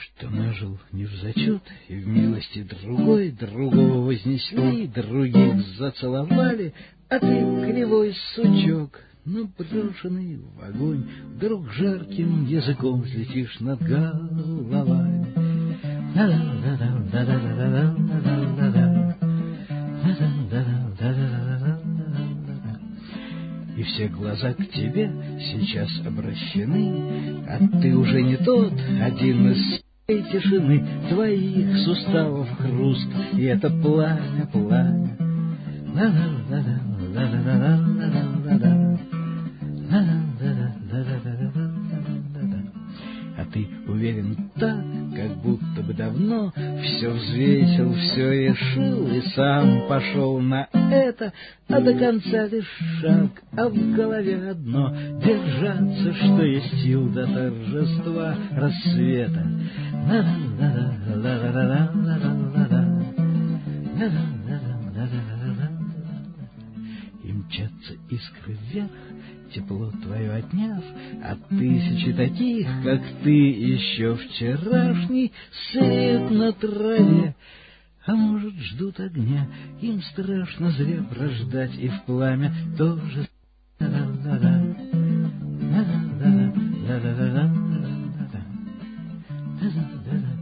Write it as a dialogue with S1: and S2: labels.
S1: Что нажил не в зачет, и в милости другой другого вознесли, других зацеловали, а ты, кривой сучок, наброшенный в огонь, вдруг жарким языком взлетишь над головами. И все глаза к тебе сейчас обращены, а ты уже не тот, один из всей тишины, твоих суставов хруст, и это пламя, пламя. А ты уверен так, как будто бы давно все взвесил, все решил и сам пошел на это, а до конца лишь шаг, а в голове одно — держаться, что есть сил до торжества рассвета. И мчатся искры вверх, тепло твое отняв, а тысячи таких, как ты, еще вчерашний, среют на траве. А может, ждут огня, им страшно зря прождать, и в пламя тоже. Да-да-да-да.